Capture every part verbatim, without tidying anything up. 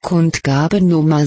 Kundgabe Nummer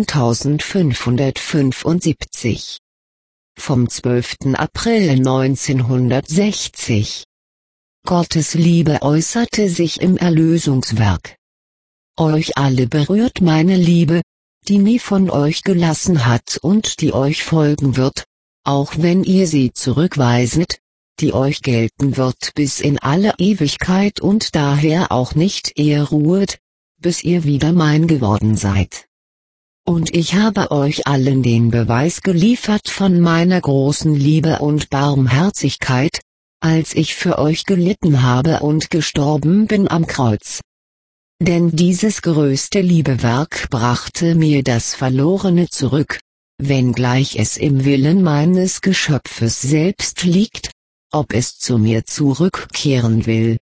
siebentausendfünfhundertfünfundsiebzig. Vom zwölften April neunzehnhundertsechzig. Gottes Liebe äußerte sich im Erlösungswerk. Euch alle berührt meine Liebe, die nie von euch gelassen hat und die euch folgen wird, auch wenn ihr sie zurückweiset, die euch gelten wird bis in alle Ewigkeit und daher auch nicht eher ruhet, bis ihr wieder mein geworden seid. Und ich habe euch allen den Beweis geliefert von meiner großen Liebe und Barmherzigkeit, als ich für euch gelitten habe und gestorben bin am Kreuz. Denn dieses größte Liebewerk brachte mir das Verlorene zurück, wenngleich es im Willen meines Geschöpfes selbst liegt, ob es zu mir zurückkehren will.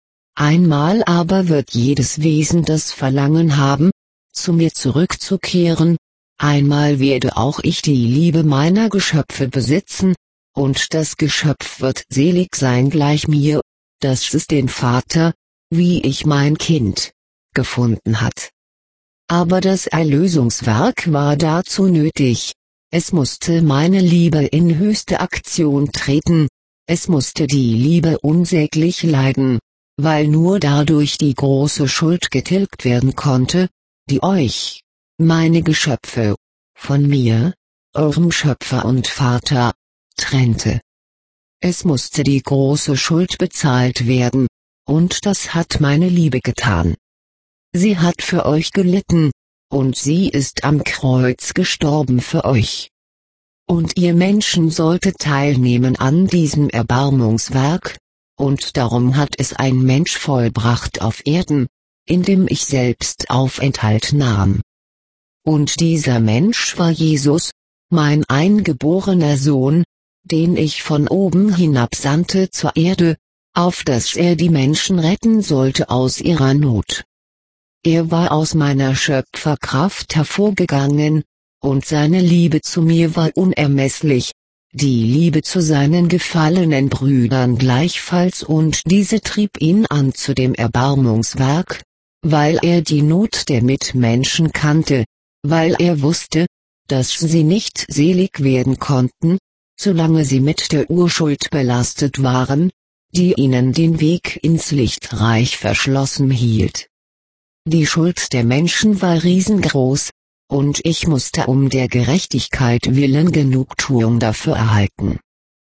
Einmal aber wird jedes Wesen das Verlangen haben, zu mir zurückzukehren, einmal werde auch ich die Liebe meiner Geschöpfe besitzen, und das Geschöpf wird selig sein gleich mir, das es den Vater, wie ich mein Kind, gefunden hat. Aber das Erlösungswerk war dazu nötig, es musste meine Liebe in höchste Aktion treten, es musste die Liebe unsäglich leiden, weil nur dadurch die große Schuld getilgt werden konnte, die euch, meine Geschöpfe, von mir, eurem Schöpfer und Vater, trennte. Es musste die große Schuld bezahlt werden, und das hat meine Liebe getan. Sie hat für euch gelitten, und sie ist am Kreuz gestorben für euch. Und ihr Menschen solltet teilnehmen an diesem Erbarmungswerk, und darum hat es ein Mensch vollbracht auf Erden, in dem ich selbst Aufenthalt nahm. Und dieser Mensch war Jesus, mein eingeborener Sohn, den ich von oben hinab sandte zur Erde, auf dass er die Menschen retten sollte aus ihrer Not. Er war aus meiner Schöpferkraft hervorgegangen, und seine Liebe zu mir war unermesslich, die Liebe zu seinen gefallenen Brüdern gleichfalls, und diese trieb ihn an zu dem Erbarmungswerk, weil er die Not der Mitmenschen kannte, weil er wusste, dass sie nicht selig werden konnten, solange sie mit der Urschuld belastet waren, die ihnen den Weg ins Lichtreich verschlossen hielt. Die Schuld der Menschen war riesengroß, und ich musste um der Gerechtigkeit willen Genugtuung dafür erhalten.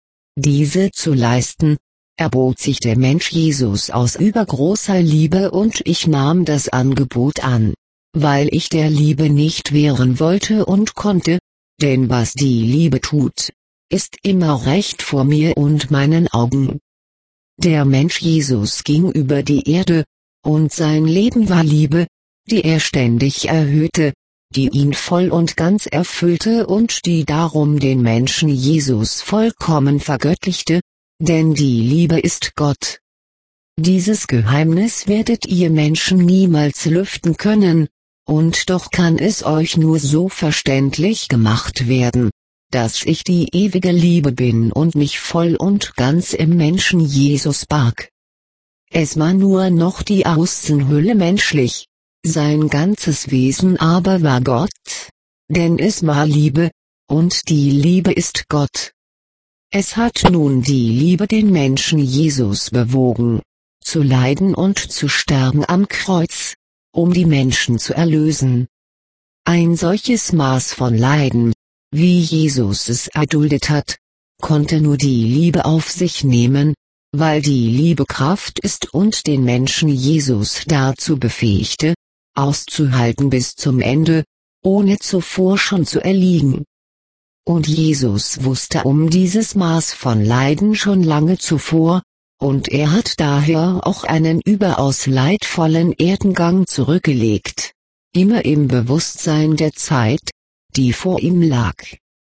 Diese zu leisten, erbot sich der Mensch Jesus aus übergroßer Liebe, und ich nahm das Angebot an, weil ich der Liebe nicht wehren wollte und konnte, denn was die Liebe tut, ist immer recht vor mir und meinen Augen. Der Mensch Jesus ging über die Erde, und sein Leben war Liebe, die er ständig erhöhte, die ihn voll und ganz erfüllte und die darum den Menschen Jesus vollkommen vergöttlichte, denn die Liebe ist Gott. Dieses Geheimnis werdet ihr Menschen niemals lüften können, und doch kann es euch nur so verständlich gemacht werden, dass ich die ewige Liebe bin und mich voll und ganz im Menschen Jesus barg. Es war nur noch die Außenhülle menschlich, sein ganzes Wesen aber war Gott, denn es war Liebe, und die Liebe ist Gott. Es hat nun die Liebe den Menschen Jesus bewogen, zu leiden und zu sterben am Kreuz, um die Menschen zu erlösen. Ein solches Maß von Leiden, wie Jesus es erduldet hat, konnte nur die Liebe auf sich nehmen, weil die Liebe Kraft ist und den Menschen Jesus dazu befähigte, auszuhalten bis zum Ende, ohne zuvor schon zu erliegen. Und Jesus wusste um dieses Maß von Leiden schon lange zuvor, und er hat daher auch einen überaus leidvollen Erdengang zurückgelegt, immer im Bewusstsein der Zeit, die vor ihm lag.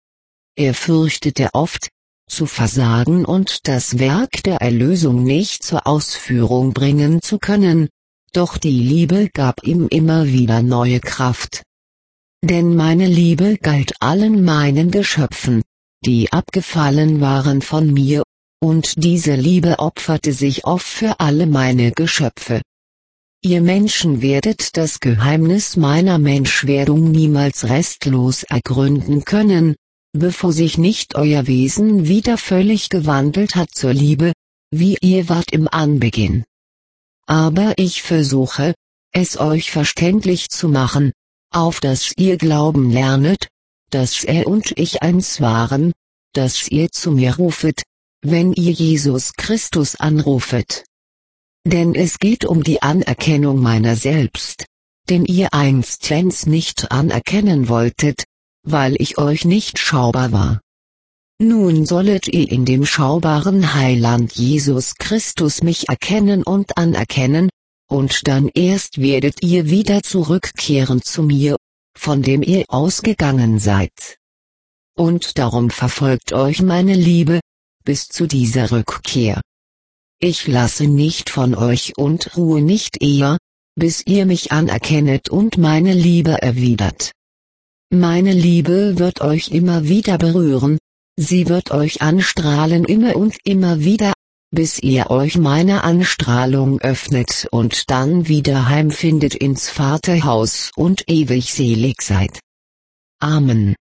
Er fürchtete oft, zu versagen und das Werk der Erlösung nicht zur Ausführung bringen zu können, doch die Liebe gab ihm immer wieder neue Kraft. Denn meine Liebe galt allen meinen Geschöpfen, die abgefallen waren von mir, und diese Liebe opferte sich oft für alle meine Geschöpfe. Ihr Menschen werdet das Geheimnis meiner Menschwerdung niemals restlos ergründen können, bevor sich nicht euer Wesen wieder völlig gewandelt hat zur Liebe, wie ihr wart im Anbeginn. Aber ich versuche, es euch verständlich zu machen, auf dass ihr glauben lernet, dass er und ich eins waren, dass ihr zu mir rufet, wenn ihr Jesus Christus anrufet. Denn es geht um die Anerkennung meiner selbst, den ihr einstens nicht anerkennen wolltet, weil ich euch nicht schaubar war. Nun sollet ihr in dem schaubaren Heiland Jesus Christus mich erkennen und anerkennen, und dann erst werdet ihr wieder zurückkehren zu mir, von dem ihr ausgegangen seid. Und darum verfolgt euch meine Liebe, bis zu dieser Rückkehr. Ich lasse nicht von euch und ruhe nicht eher, bis ihr mich anerkennet und meine Liebe erwidert. Meine Liebe wird euch immer wieder berühren, sie wird euch anstrahlen immer und immer wieder, bis ihr euch meiner Anstrahlung öffnet und dann wieder heimfindet ins Vaterhaus und ewig selig seid. Amen.